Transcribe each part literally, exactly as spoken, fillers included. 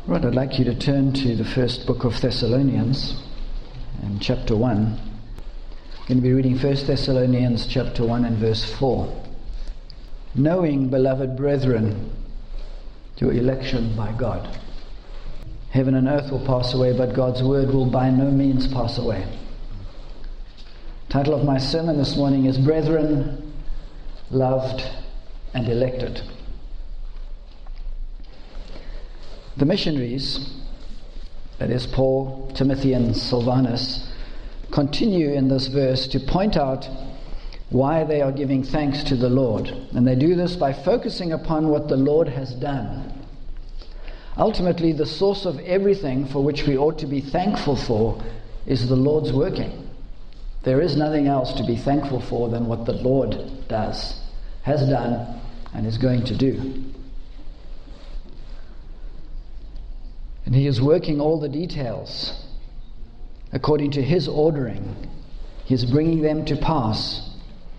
Right, I'd like you to turn to the first book of Thessalonians, and chapter one. I'm going to be reading First Thessalonians chapter one and verse four. Knowing, beloved brethren, your election by God. Heaven and earth will pass away, but God's word will by no means pass away. Title of my sermon this morning is Brethren, Loved and Elected. The missionaries, that is Paul, Timothy and Silvanus, continue in this verse to point out why they are giving thanks to the Lord. And they do this by focusing upon what the Lord has done. Ultimately, the source of everything for which we ought to be thankful for is the Lord's working. There is nothing else to be thankful for than what the Lord does, has done, and is going to do. And He is working all the details according to His ordering. He is bringing them to pass.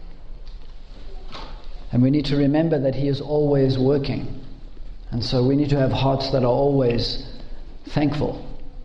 And we need to remember that He is always working. And so we need to have hearts that are always thankful.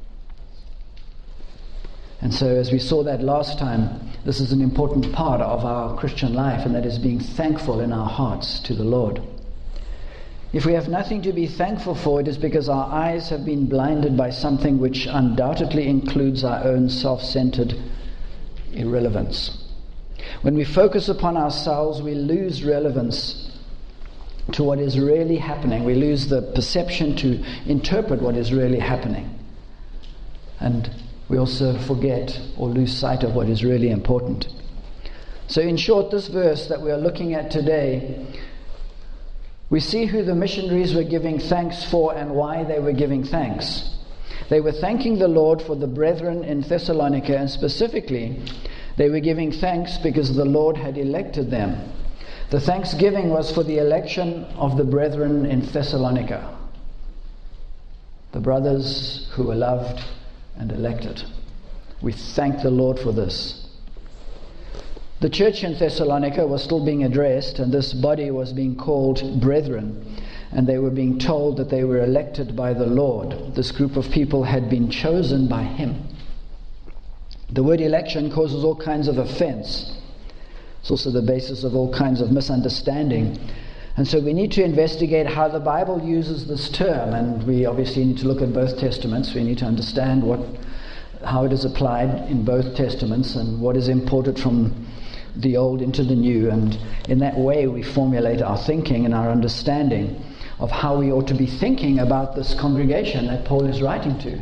And so as we saw that last time, this is an important part of our Christian life, and that is being thankful in our hearts to the Lord. If we have nothing to be thankful for, it is because our eyes have been blinded by something which undoubtedly includes our own self-centered irrelevance. When we focus upon ourselves, we lose relevance to what is really happening. We lose the perception to interpret what is really happening. And we also forget or lose sight of what is really important. So in short, this verse that we are looking at today, we see who the missionaries were giving thanks for and why they were giving thanks. They were thanking the Lord for the brethren in Thessalonica, and specifically, they were giving thanks because the Lord had elected them. The thanksgiving was for the election of the brethren in Thessalonica, the brothers who were loved and elected. We thank the Lord for this. The church in Thessalonica was still being addressed, and this body was being called brethren, and they were being told that they were elected by the Lord. This group of people had been chosen by Him. The word election causes all kinds of offense. It's also the basis of all kinds of misunderstanding. And so we need to investigate how the Bible uses this term, and we obviously need to look at both Testaments. We need to understand what, how it is applied in both Testaments and what is imported from the Old into the New, and in that way we formulate our thinking and our understanding of how we ought to be thinking about this congregation that Paul is writing to.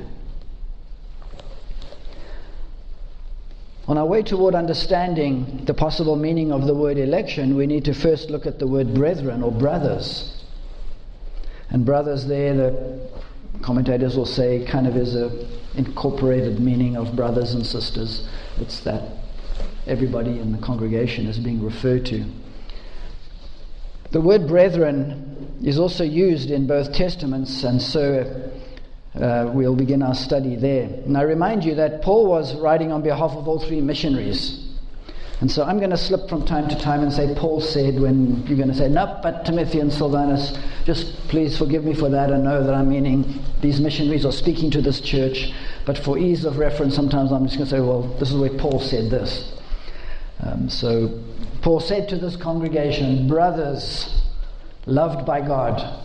On our way toward understanding the possible meaning of the word election, we need to first look at the word brethren or brothers. And brothers there, the commentators will say, kind of is a incorporated meaning of brothers and sisters. It's that everybody in the congregation is being referred to. The word brethren is also used in both Testaments, and so uh, we'll begin our study there. And I remind you that Paul was writing on behalf of all three missionaries. And so I'm going to slip from time to time and say Paul said, when you're going to say, nope, but Timothy and Silvanus, just please forgive me for that and know that I'm meaning these missionaries are speaking to this church. But for ease of reference, sometimes I'm just going to say, well, this is where Paul said this. Um, so Paul said to this congregation, brothers loved by God.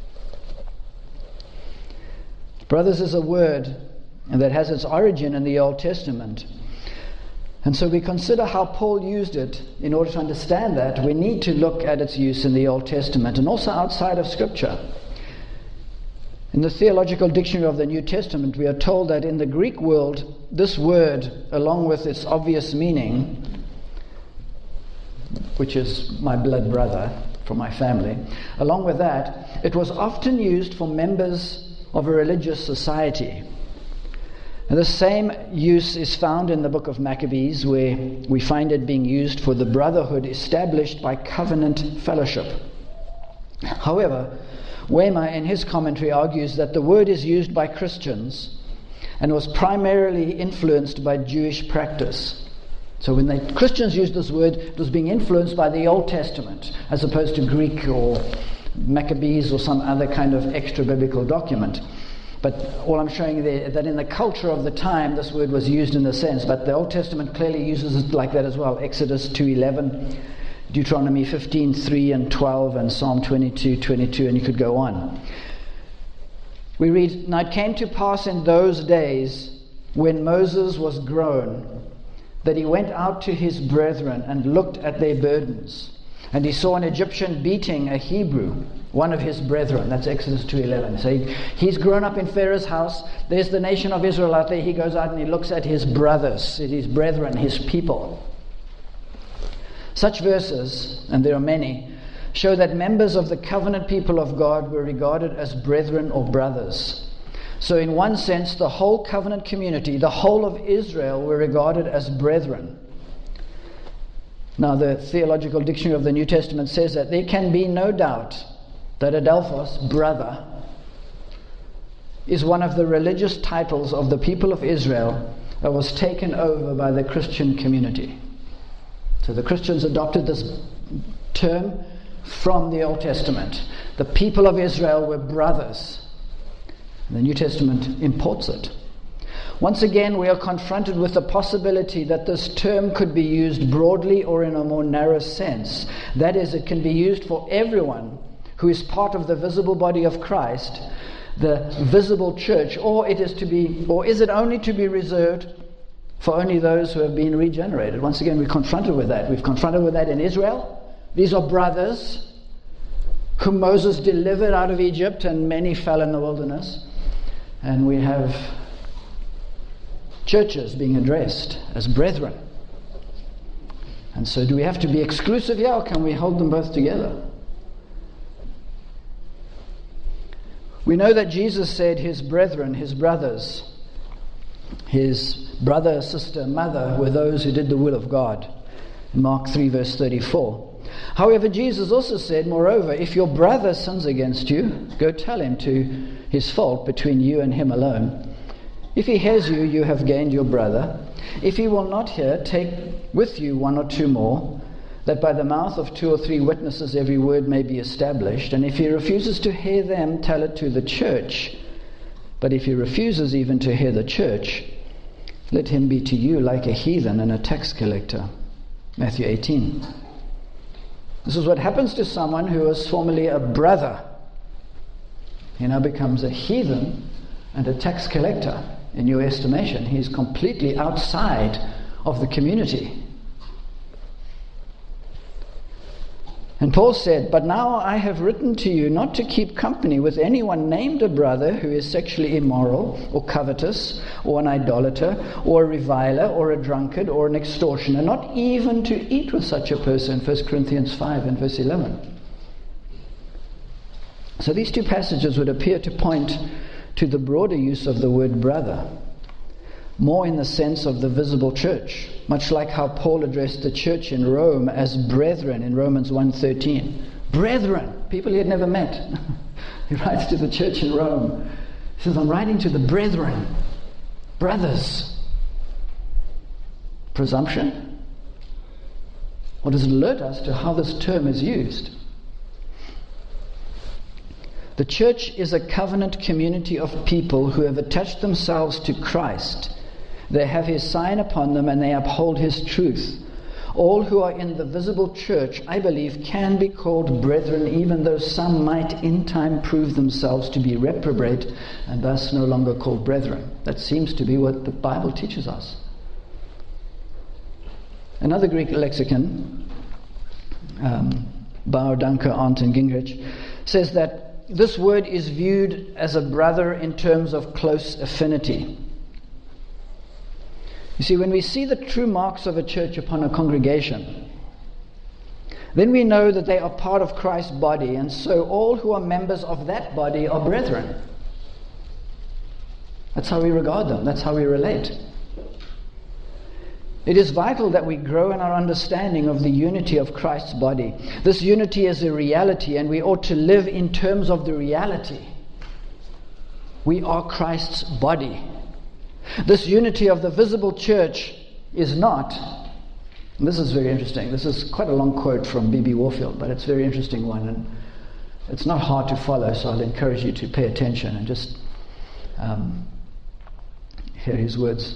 Brothers is a word that has its origin in the Old Testament. And so we consider how Paul used it. In order to understand that, we need to look at its use in the Old Testament and also outside of Scripture. In the Theological Dictionary of the New Testament, we are told that in the Greek world, this word, along with its obvious meaning, which is my blood brother from my family, along with that, it was often used for members of a religious society. And the same use is found in the book of Maccabees, where we find it being used for the brotherhood established by covenant fellowship. However, Weimar in his commentary argues that the word is used by Christians and was primarily influenced by Jewish practice. So when the Christians used this word, it was being influenced by the Old Testament as opposed to Greek or Maccabees or some other kind of extra biblical document. But all I'm showing you there, that in the culture of the time, this word was used in the sense, but the Old Testament clearly uses it like that as well. Exodus two eleven, Deuteronomy fifteen three and twelve, and Psalm twenty-two twenty-two, and you could go on. We read, "Now it came to pass in those days, when Moses was grown, that he went out to his brethren and looked at their burdens. And he saw an Egyptian beating a Hebrew, one of his brethren." That's Exodus two eleven. So he, he's grown up in Pharaoh's house. There's the nation of Israel out there. He goes out and he looks at his brothers, his brethren, his people. Such verses, and there are many, show that members of the covenant people of God were regarded as brethren or brothers. So in one sense, the whole covenant community, the whole of Israel, were regarded as brethren. Now, the Theological Dictionary of the New Testament says that there can be no doubt that Adelphos, brother, is one of the religious titles of the people of Israel that was taken over by the Christian community. So the Christians adopted this term from the Old Testament. The people of Israel were brothers. The New Testament imports it. Once again, we are confronted with the possibility that this term could be used broadly or in a more narrow sense. That is, it can be used for everyone who is part of the visible body of Christ, the visible church, or it is to be, or is it only to be reserved for only those who have been regenerated? Once again, we're confronted with that. We've confronted with that in Israel. These are brothers whom Moses delivered out of Egypt, and many fell in the wilderness. And we have churches being addressed as brethren. And so do we have to be exclusive here, or can we hold them both together? We know that Jesus said his brethren, his brothers, his brother, sister, mother were those who did the will of God. In Mark three verse thirty-four. However, Jesus also said, moreover, if your brother sins against you, go tell him to his fault between you and him alone. If he hears you, you have gained your brother. If he will not hear, take with you one or two more, that by the mouth of two or three witnesses every word may be established. And if he refuses to hear them, tell it to the church. But if he refuses even to hear the church, let him be to you like a heathen and a tax collector. Matthew eighteen. This is what happens to someone who was formerly a brother. He now becomes a heathen and a tax collector. In your estimation, he is completely outside of the community. And Paul said, but now I have written to you not to keep company with anyone named a brother who is sexually immoral or covetous or an idolater or a reviler or a drunkard or an extortioner, not even to eat with such a person, First Corinthians five and verse eleven. So these two passages would appear to point to the broader use of the word brother, more in the sense of the visible church, much like how Paul addressed the church in Rome as brethren in Romans one thirteen. Brethren, people he had never met. He writes to the church in Rome. He says, I'm writing to the brethren, brothers. Presumption? Or does it alert us to how this term is used? The church is a covenant community of people who have attached themselves to Christ. They have his sign upon them and they uphold his truth. All who are in the visible church, I believe, can be called brethren, even though some might in time prove themselves to be reprobate and thus no longer called brethren. That seems to be what the Bible teaches us. Another Greek lexicon, um, Bauer, Dunker, Arndt, and Gingrich, says that this word is viewed as a brother in terms of close affinity. You see, when we see the true marks of a church upon a congregation, then we know that they are part of Christ's body, and so all who are members of that body are brethren. That's how we regard them. That's how we relate. It is vital that we grow in our understanding of the unity of Christ's body. This unity is a reality, and we ought to live in terms of the reality. We are Christ's body. This unity of the visible church is not, and this is very interesting, this is quite a long quote from B B Warfield, but it's a very interesting one, and it's not hard to follow, so I'll encourage you to pay attention and just Um, here are his words.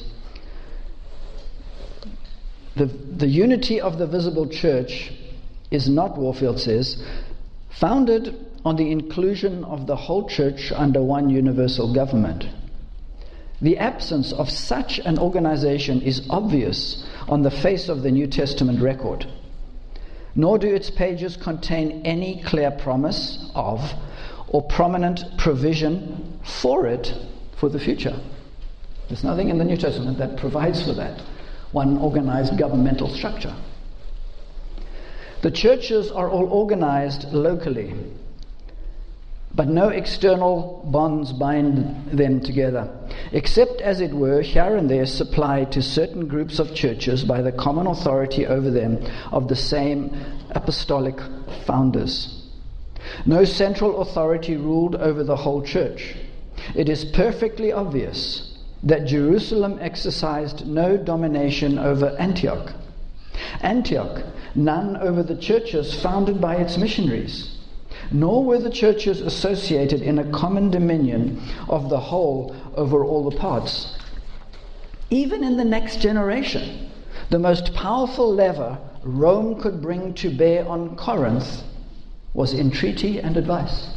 The, the unity of the visible church is not, Warfield says, founded on the inclusion of the whole church under one universal government. The absence of such an organization is obvious on the face of the New Testament record, nor do its pages contain any clear promise of or prominent provision for it for the future. There's nothing in the New Testament that provides for that, one organized governmental structure. The churches are all organized locally, but no external bonds bind them together, except, as it were, here and there supplied to certain groups of churches by the common authority over them of the same apostolic founders. No central authority ruled over the whole church. It is perfectly obvious that Jerusalem exercised no domination over Antioch. Antioch, none over the churches founded by its missionaries, nor were the churches associated in a common dominion of the whole over all the parts. Even in the next generation, the most powerful lever Rome could bring to bear on Corinth was entreaty and advice.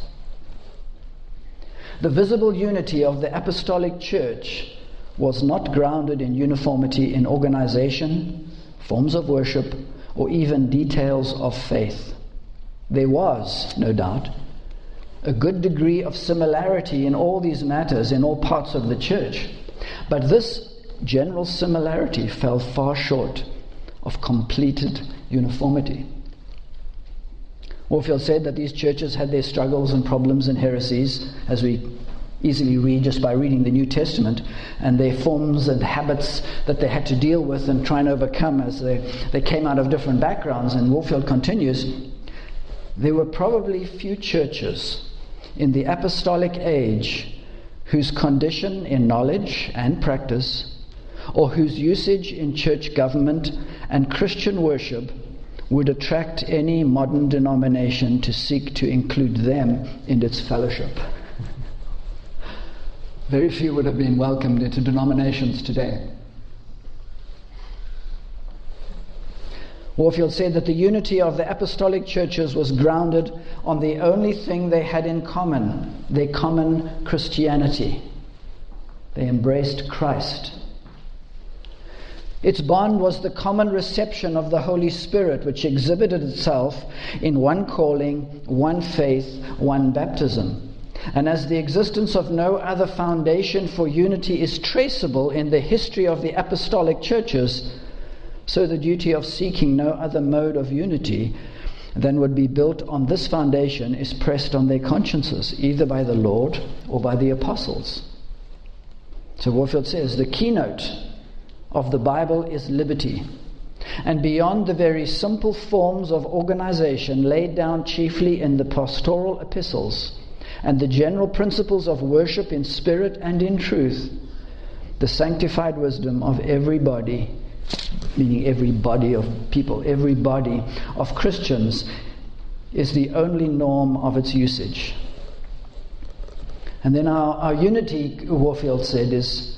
The visible unity of the apostolic church was not grounded in uniformity in organization, forms of worship, or even details of faith. There was, no doubt, a good degree of similarity in all these matters in all parts of the church, but this general similarity fell far short of completed uniformity. Warfield said that these churches had their struggles and problems and heresies, as we easily read just by reading the New Testament, and their forms and habits that they had to deal with and try and overcome as they, they came out of different backgrounds. And Warfield continues, there were probably few churches in the apostolic age whose condition in knowledge and practice, or whose usage in church government and Christian worship would attract any modern denomination to seek to include them in its fellowship. Very few would have been welcomed into denominations today. Warfield said that the unity of the apostolic churches was grounded on the only thing they had in common, their common Christianity. They embraced Christ. Its bond was the common reception of the Holy Spirit, which exhibited itself in one calling, one faith, one baptism. And as the existence of no other foundation for unity is traceable in the history of the apostolic churches, so the duty of seeking no other mode of unity than would be built on this foundation is pressed on their consciences, either by the Lord or by the apostles. So Warfield says, the keynote of the Bible is liberty. And beyond the very simple forms of organization laid down chiefly in the pastoral epistles, and the general principles of worship in spirit and in truth, the sanctified wisdom of every body, meaning every body of people, every body of Christians, is the only norm of its usage. And then our, our unity, Warfield said, is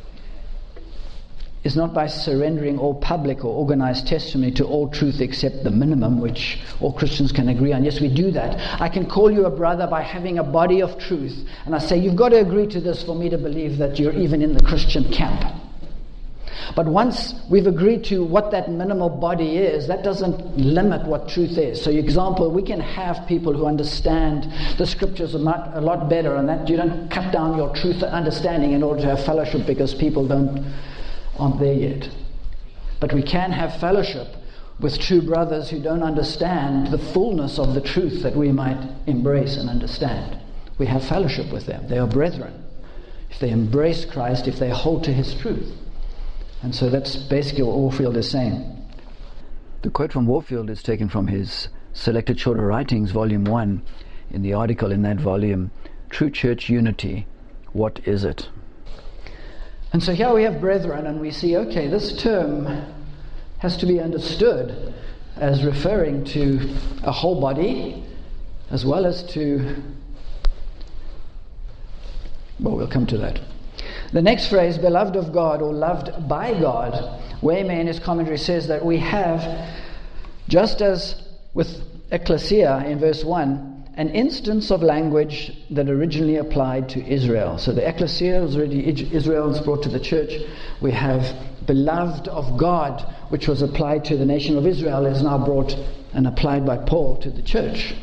is not by surrendering all public or organized testimony to all truth except the minimum, which all Christians can agree on. Yes, we do that. I can call you a brother by having a body of truth, and I say, you've got to agree to this for me to believe that you're even in the Christian camp. But once we've agreed to what that minimal body is, that doesn't limit what truth is. So, example, we can have people who understand the scriptures a lot, a lot better, and that you don't cut down your truth and understanding in order to have fellowship because people don't aren't there yet. But we can have fellowship with true brothers who don't understand the fullness of the truth that we might embrace and understand. We have fellowship with them. They are brethren. If they embrace Christ, if they hold to his truth. And so that's basically what Warfield is saying. The quote from Warfield is taken from his Selected Shorter Writings, Volume one. In the article in that volume, True Church Unity, What is it? And so here we have brethren, and we see, okay, this term has to be understood as referring to a whole body, as well as to Well, we'll come to that. The next phrase, beloved of God or loved by God, Waymer in his commentary says that we have, just as with ecclesia in verse one, an instance of language that originally applied to Israel. So the ecclesia was already Israel was brought to the church. We have beloved of God, which was applied to the nation of Israel, is now brought and applied by Paul to the church.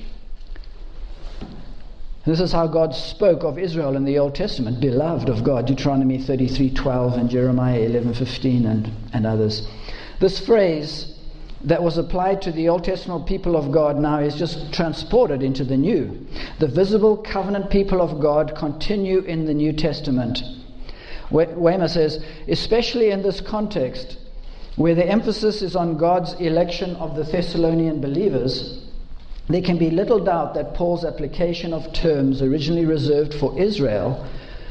This is how God spoke of Israel in the Old Testament, beloved of God, Deuteronomy thirty-three twelve and Jeremiah eleven fifteen and, and others. This phrase that was applied to the Old Testament people of God now is just transported into the New. The visible covenant people of God continue in the New Testament. Waymer says, especially in this context, where the emphasis is on God's election of the Thessalonian believers, there can be little doubt that Paul's application of terms originally reserved for Israel,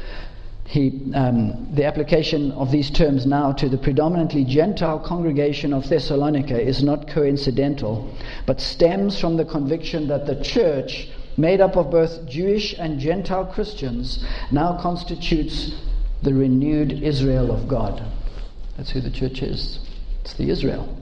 he, um, the application of these terms now to the predominantly Gentile congregation of Thessalonica is not coincidental, but stems from the conviction that the church, made up of both Jewish and Gentile Christians, now constitutes the renewed Israel of God. That's who the church is. It's the Israel.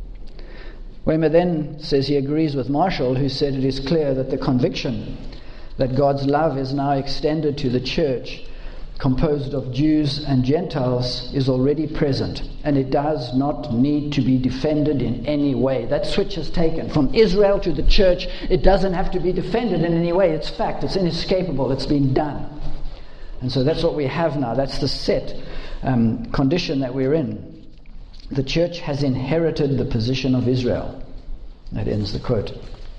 Waymer then says he agrees with Marshall, who said it is clear that the conviction that God's love is now extended to the church, composed of Jews and Gentiles, is already present, and it does not need to be defended in any way. That switch is taken from Israel to the church. It doesn't have to be defended in any way. It's fact. It's inescapable. It's been done. And so that's what we have now. That's the set um, condition that we're in. The church has inherited the position of Israel. That ends the quote.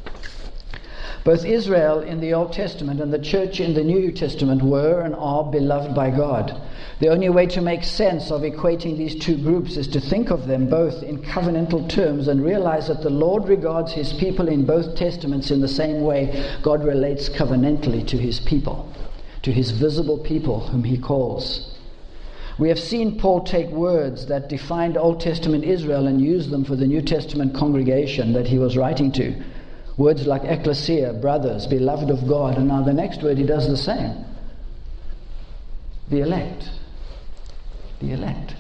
Both Israel in the Old Testament and the church in the New Testament were and are beloved by God. The only way to make sense of equating these two groups is to think of them both in covenantal terms and realize that the Lord regards his people in both testaments in the same way God relates covenantally to his people, to his visible people whom he calls. We have seen Paul take words that defined Old Testament Israel and use them for the New Testament congregation that he was writing to. Words like ecclesia, brothers, beloved of God, and now the next word he does the same. The elect. The elect.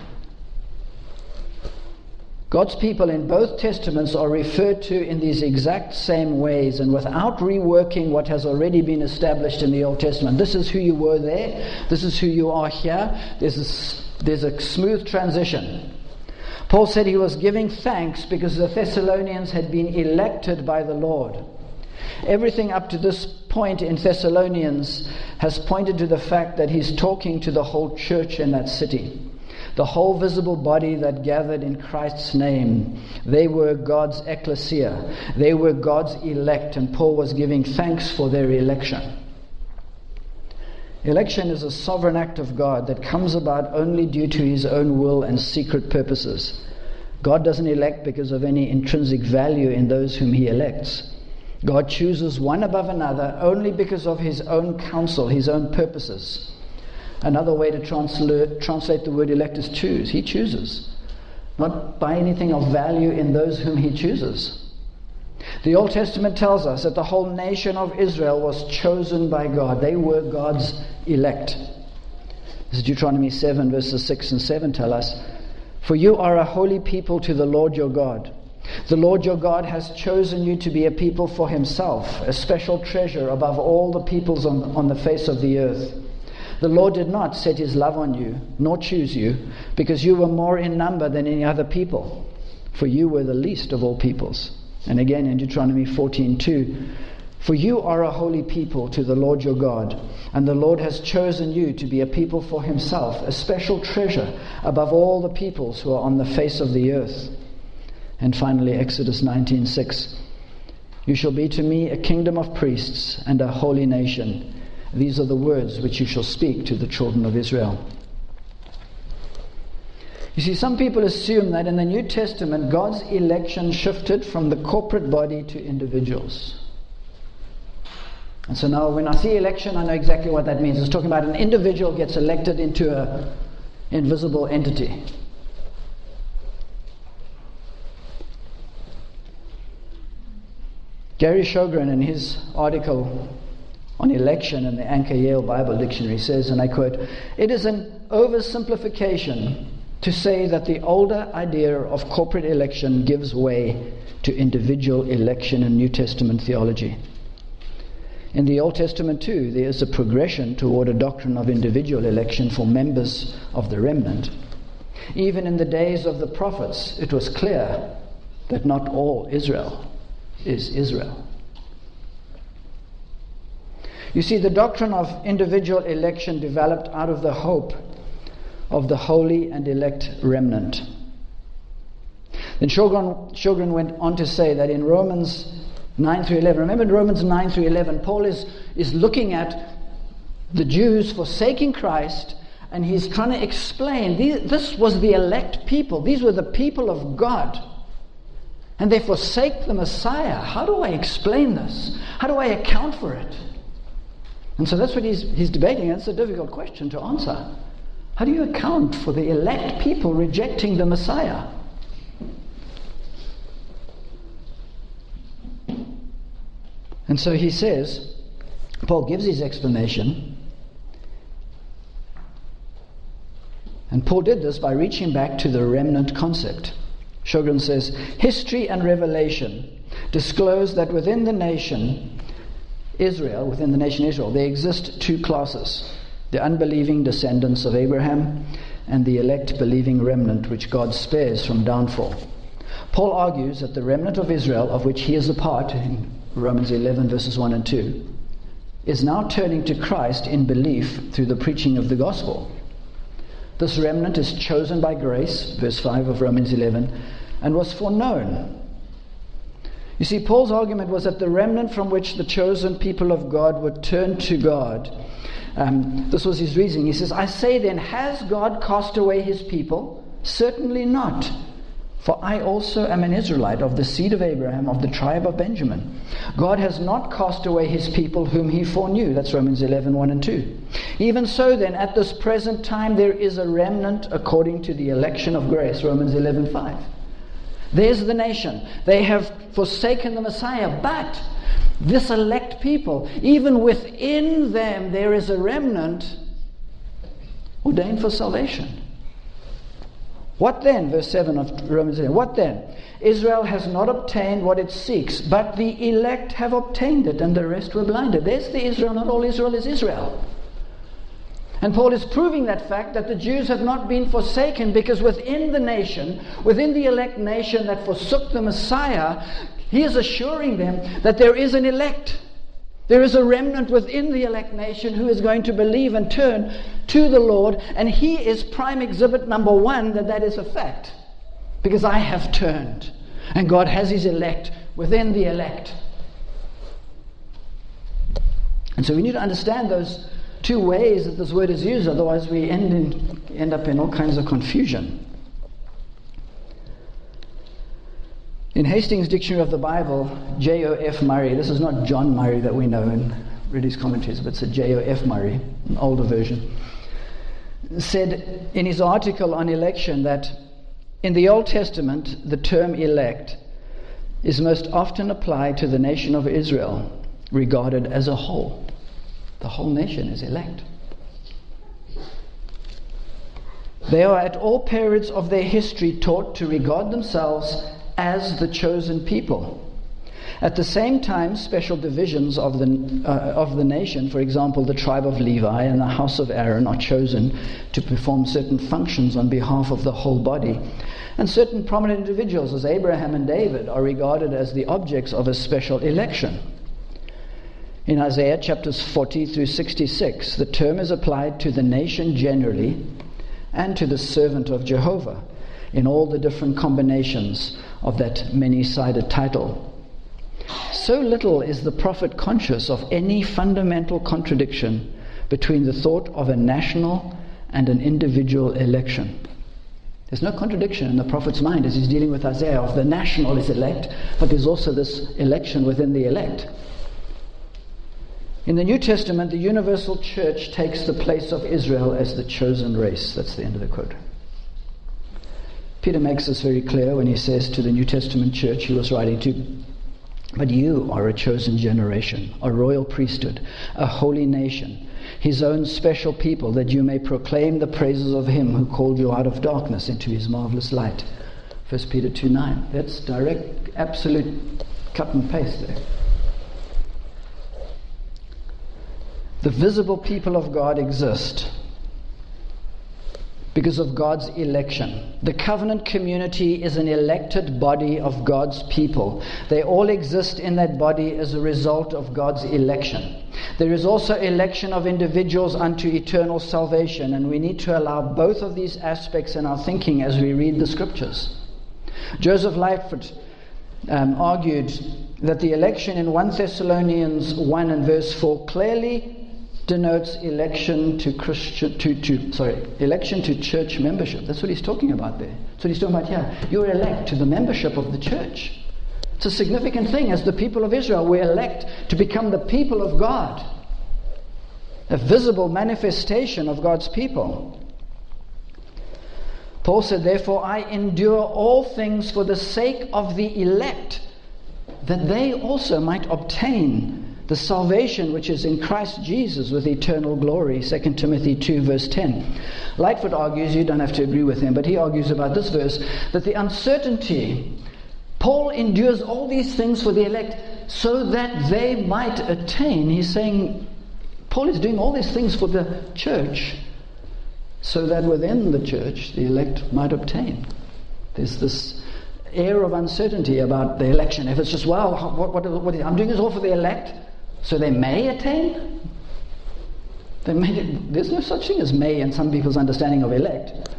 God's people in both testaments are referred to in these exact same ways and without reworking what has already been established in the Old Testament. This is who you were there. This is who you are here. There's a, there's a smooth transition. Paul said he was giving thanks because the Thessalonians had been elected by the Lord. Everything up to this point in Thessalonians has pointed to the fact that he's talking to the whole church in that city. The whole visible body that gathered in Christ's name. They were God's ecclesia. They were God's elect, and Paul was giving thanks for their election. Election is a sovereign act of God that comes about only due to his own will and secret purposes. God doesn't elect because of any intrinsic value in those whom he elects. God chooses one above another only because of his own counsel, his own purposes. Another way to translate, translate the word elect is choose. He chooses. Not by anything of value in those whom he chooses. The Old Testament tells us that the whole nation of Israel was chosen by God. They were God's elect. This is Deuteronomy seven, verses six and seven tell us, "For you are a holy people to the Lord your God. The Lord your God has chosen you to be a people for himself, a special treasure above all the peoples on, on the face of the earth. The Lord did not set his love on you, nor choose you, because you were more in number than any other people, for you were the least of all peoples." And again in Deuteronomy fourteen two, "For you are a holy people to the Lord your God, and the Lord has chosen you to be a people for himself, a special treasure above all the peoples who are on the face of the earth." And finally Exodus nineteen six, "You shall be to me a kingdom of priests and a holy nation. These are the words which you shall speak to the children of Israel." You see, some people assume that in the New Testament, God's election shifted from the corporate body to individuals. And so now when I see election, I know exactly what that means. It's talking about an individual gets elected into an invisible entity. Gary Sjogren, in his article on election in the Anchor Yale Bible Dictionary says, and I quote, "It is an oversimplification to say that the older idea of corporate election gives way to individual election in New Testament theology. In the Old Testament too, there is a progression toward a doctrine of individual election for members of the remnant. Even in the days of the prophets, it was clear that not all Israel is Israel." You see, the doctrine of individual election developed out of the hope of the holy and elect remnant. Then Sjogren, Sjogren went on to say that in Romans nine through eleven, remember in Romans nine through eleven, Paul is, is looking at the Jews forsaking Christ, and he's trying to explain, these, this was the elect people. These were the people of God. And they forsake the Messiah. How do I explain this? How do I account for it? And so that's what he's, he's debating. It's a difficult question to answer. How do you account for the elect people rejecting the Messiah? And so he says, Paul gives his explanation. And Paul did this by reaching back to the remnant concept. Sjogren says, history and revelation disclose that within the nation Israel, within the nation Israel, there exist two classes: the unbelieving descendants of Abraham and the elect believing remnant which God spares from downfall. Paul argues that the remnant of Israel, of which he is a part, in Romans eleven verses one and two, is now turning to Christ in belief through the preaching of the gospel. This remnant is chosen by grace, verse five of Romans eleven, and was foreknown. You see, Paul's argument was that the remnant from which the chosen people of God would turn to God, um, this was his reasoning. He says, I say then, has God cast away his people? Certainly not. For I also am an Israelite of the seed of Abraham, of the tribe of Benjamin. God has not cast away his people whom he foreknew. That's Romans eleven, one and two. Even so then, at this present time, there is a remnant according to the election of grace. Romans eleven, five. There's the nation. They have forsaken the Messiah, but this elect people, even within them, there is a remnant ordained for salvation. What then? Verse seven of Romans eleven. What then? Israel has not obtained what it seeks, but the elect have obtained it, and the rest were blinded. There's the Israel. Not all Israel is Israel. And Paul is proving that fact, that the Jews have not been forsaken, because within the nation, within the elect nation that forsook the Messiah, he is assuring them that there is an elect. There is a remnant within the elect nation who is going to believe and turn to the Lord, and he is prime exhibit number one that that is a fact. Because I have turned, and God has his elect within the elect. And so we need to understand those two ways that this word is used, otherwise we end in, end up in all kinds of confusion. In Hastings Dictionary of the Bible, J O F Murray, this is not John Murray that we know in Ridley's commentaries, but it's a J O F Murray, an older version, said in his article on election that in the Old Testament, the term elect is most often applied to the nation of Israel, regarded as a whole. The whole nation is elect. They are at all periods of their history taught to regard themselves as the chosen people. At the same time, special divisions of the uh, of the nation, for example, the tribe of Levi and the house of Aaron, are chosen to perform certain functions on behalf of the whole body. And certain prominent individuals, as Abraham and David, are regarded as the objects of a special election. In Isaiah chapters forty through sixty-six, the term is applied to the nation generally and to the servant of Jehovah in all the different combinations of that many-sided title. So little is the prophet conscious of any fundamental contradiction between the thought of a national and an individual election. There's no contradiction in the prophet's mind as he's dealing with Isaiah of the national is elect, but there's also this election within the elect. In the New Testament, the universal church takes the place of Israel as the chosen race. That's the end of the quote. Peter makes this very clear when he says to the New Testament church he was writing to, But you are a chosen generation, a royal priesthood, a holy nation, His own special people, that you may proclaim the praises of Him who called you out of darkness into His marvelous light. First Peter two nine. That's direct, absolute cut and paste there. The visible people of God exist because of God's election. The covenant community is an elected body of God's people. They all exist in that body as a result of God's election. There is also election of individuals unto eternal salvation, and we need to allow both of these aspects in our thinking as we read the scriptures. Joseph Lightfoot um, argued that the election in First Thessalonians one and verse four clearly denotes election to Christian to, to sorry election to church membership. That's what he's talking about there. That's what he's talking about here. You're elect to the membership of the church. It's a significant thing. As the people of Israel, we elect to become the people of God, a visible manifestation of God's people. Paul said, therefore I endure all things for the sake of the elect, that they also might obtain the salvation which is in Christ Jesus with eternal glory. Second Timothy two verse ten. Lightfoot argues, you don't have to agree with him, but he argues about this verse, that the uncertainty, Paul endures all these things for the elect so that they might attain. He's saying, Paul is doing all these things for the church so that within the church the elect might obtain. There's this air of uncertainty about the election. If it's just, well, what, what, what, I'm doing this all for the elect, so they may attain? They may, there's no such thing as may in some people's understanding of elect.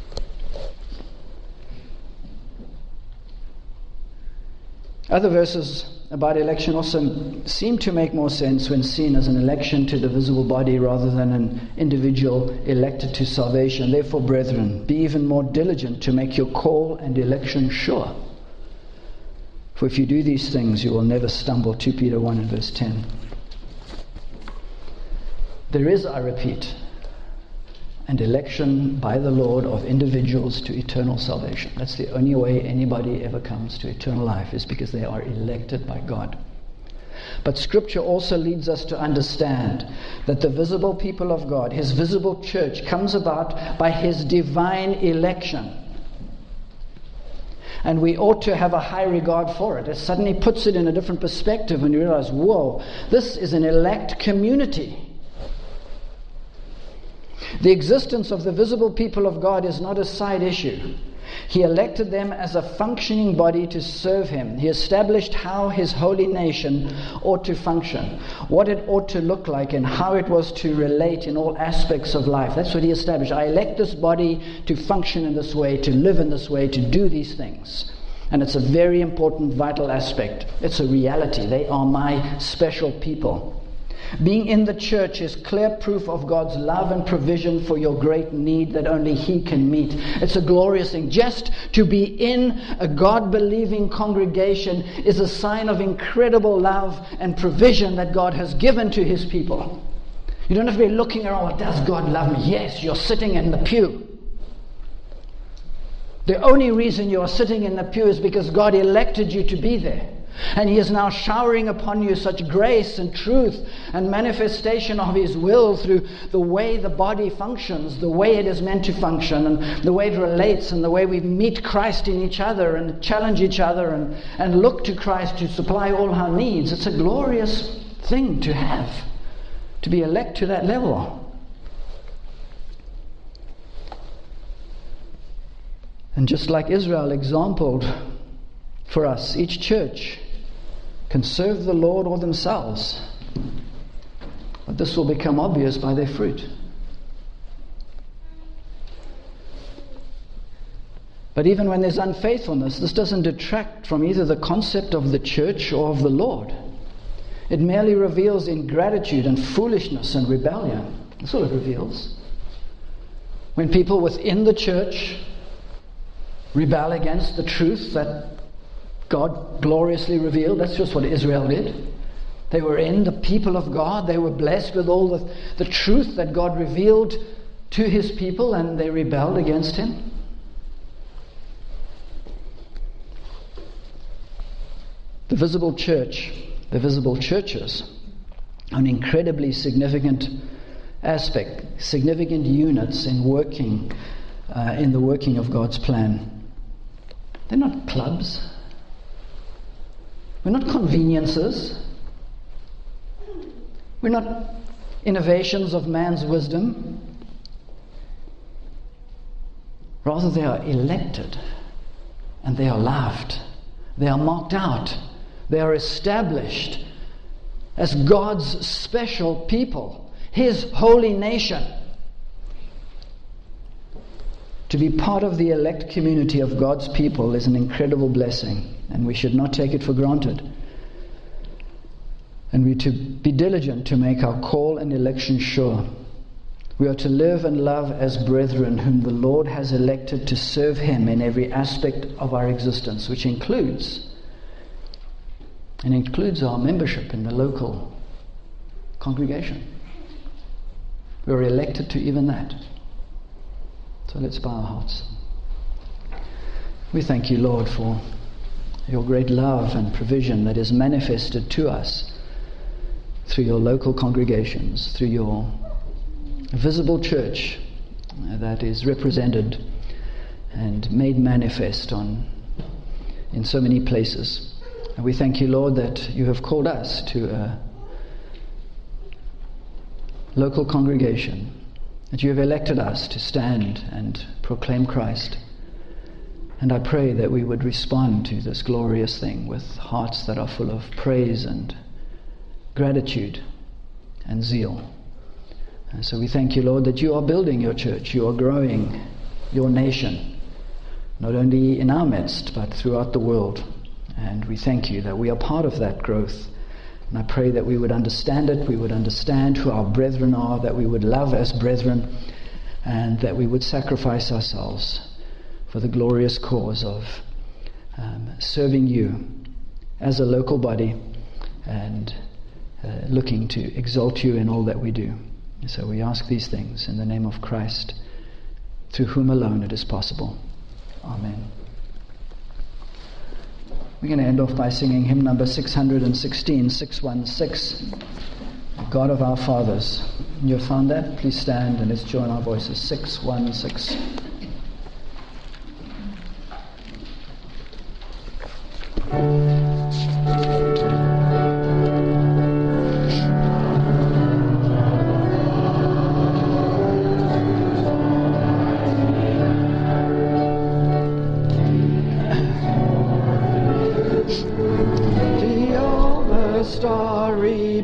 Other verses about election also seem to make more sense when seen as an election to the visible body rather than an individual elected to salvation. Therefore, brethren, be even more diligent to make your call and election sure. For if you do these things, you will never stumble. Second Peter one and verse ten. There is, I repeat, an election by the Lord of individuals to eternal salvation. That's the only way anybody ever comes to eternal life, is because they are elected by God. But Scripture also leads us to understand that the visible people of God, His visible church, comes about by His divine election. And we ought to have a high regard for it. It suddenly puts it in a different perspective when you realize, whoa, this is an elect community. The existence of the visible people of God is not a side issue. He elected them as a functioning body to serve Him. He established how His holy nation ought to function, what it ought to look like, and how it was to relate in all aspects of life. That's what He established. I elect this body to function in this way, to live in this way, to do these things. And it's a very important, vital aspect. It's a reality. They are my special people. Being in the church is clear proof of God's love and provision for your great need that only He can meet. It's a glorious thing. Just to be in a God-believing congregation is a sign of incredible love and provision that God has given to His people. You don't have to be looking around, well, does God love me? Yes, you're sitting in the pew. The only reason you are sitting in the pew is because God elected you to be there. And He is now showering upon you such grace and truth and manifestation of His will through the way the body functions, the way it is meant to function, and the way it relates, and the way we meet Christ in each other and challenge each other and, and look to Christ to supply all our needs. It's a glorious thing to have, to be elect to that level. And just like Israel exampled for us, each church can serve the Lord or themselves. But this will become obvious by their fruit. But even when there's unfaithfulness, this doesn't detract from either the concept of the church or of the Lord. It merely reveals ingratitude and foolishness and rebellion. That's all it reveals. When people within the church rebel against the truth that God gloriously revealed. That's just what Israel did. They were in the people of God. They were blessed with all the, the truth that God revealed to His people, and they rebelled against Him. The visible church, the visible churches, are an incredibly significant aspect, significant units in working, uh, in the working of God's plan. They're not clubs. We're not conveniences. We're not innovations of man's wisdom. Rather, they are elected and they are loved. They are marked out. They are established as God's special people, His holy nation. To be part of the elect community of God's people is an incredible blessing, and we should not take it for granted. And we are to be diligent to make our call and election sure. We are to live and love as brethren whom the Lord has elected to serve Him in every aspect of our existence, which includes and includes our membership in the local congregation. We are elected to even that. So let's bow our hearts. We thank you, Lord, for your great love and provision that is manifested to us through your local congregations, through your visible church that is represented and made manifest on in so many places. And we thank you, Lord, that you have called us to a local congregation, that you have elected us to stand and proclaim Christ. And I pray that we would respond to this glorious thing with hearts that are full of praise and gratitude and zeal. And so we thank you, Lord, that you are building your church, you are growing your nation, not only in our midst, but throughout the world. And we thank you that we are part of that growth. And I pray that we would understand it, we would understand who our brethren are, that we would love as brethren, and that we would sacrifice ourselves for the glorious cause of um, serving you as a local body and uh, looking to exalt you in all that we do. So we ask these things in the name of Christ, through whom alone it is possible. Amen. We're going to end off by singing hymn number six hundred sixteen, six one six, God of our Fathers. You've found that? Please stand and let's join our voices. six one six. Starry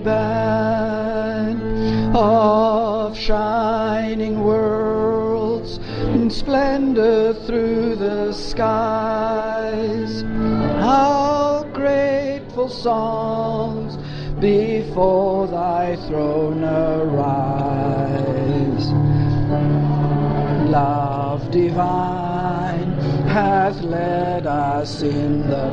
band of shining worlds in splendor through the skies, how grateful songs before thy throne arise. Love divine hath led us in the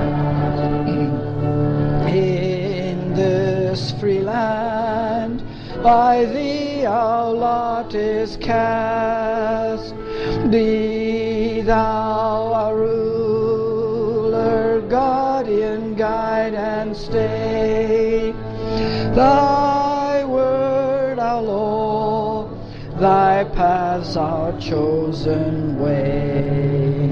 in this free land, by thee our lot is cast. Be thou our ruler, guardian, guide and stay. Thy word our law, thy paths our chosen way.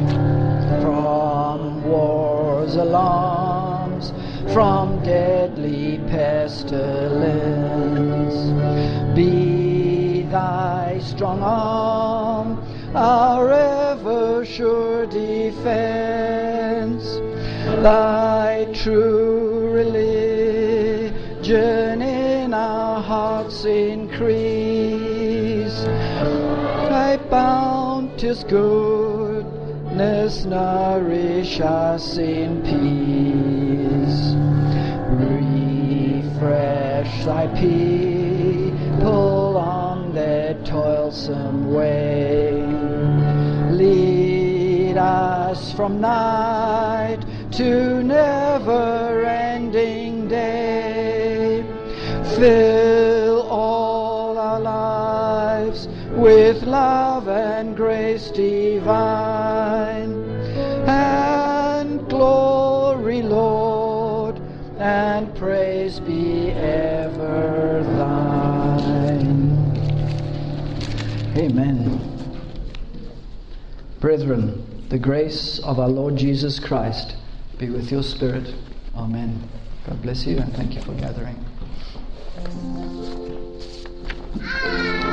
From war's alarms, from deadly pestilence, be thy strong arm our ever sure defense. Thy true religion in our hearts increase. Thy bounteous goodness nourish us in peace. Refresh thy people on their toilsome way. Lead us from night to never-ending day. Fill all our lives with love and grace divine, and glory, Lord, Amen. Brethren, the grace of our Lord Jesus Christ be with your spirit. Amen. God bless you and thank you for gathering.